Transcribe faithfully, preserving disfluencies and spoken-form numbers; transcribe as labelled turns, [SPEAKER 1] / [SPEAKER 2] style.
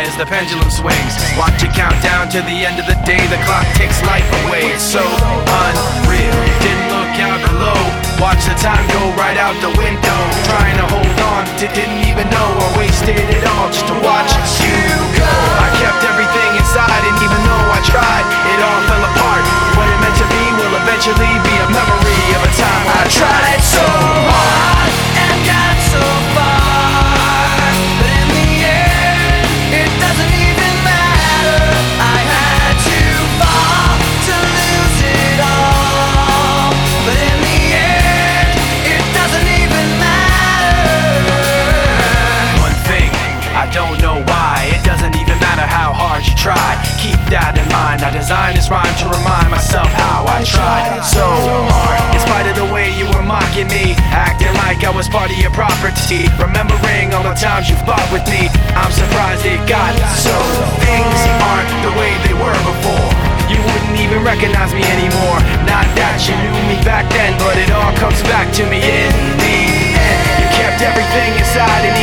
[SPEAKER 1] as the pendulum swings. Watch it count down to the end of the day. The clock takes life away. It's so unreal. Didn't look out below. Watch the time go right out the window. Trying to hold on, didn't even know I wasted it all just to watch you go. I kept everything inside, and even though I tried, it all fell apart. What it meant to be will eventually be a memory of a time I tried so hard and got so far, but in the end, it doesn't even matter. I had to fall to lose it all, but in the end, it doesn't even matter. One thing, I don't know why, it doesn't even matter how hard you try. Keep that in mind, I designed this rhyme to remind myself how I tried so hard. In spite of the way you were mocking me, acting like I was part of your property, remembering all the times you fought with me, I'm surprised it got so. Things aren't the way they were before. You wouldn't even recognize me anymore. Not that you knew me back then, but it all comes back to me in the end. You kept everything inside and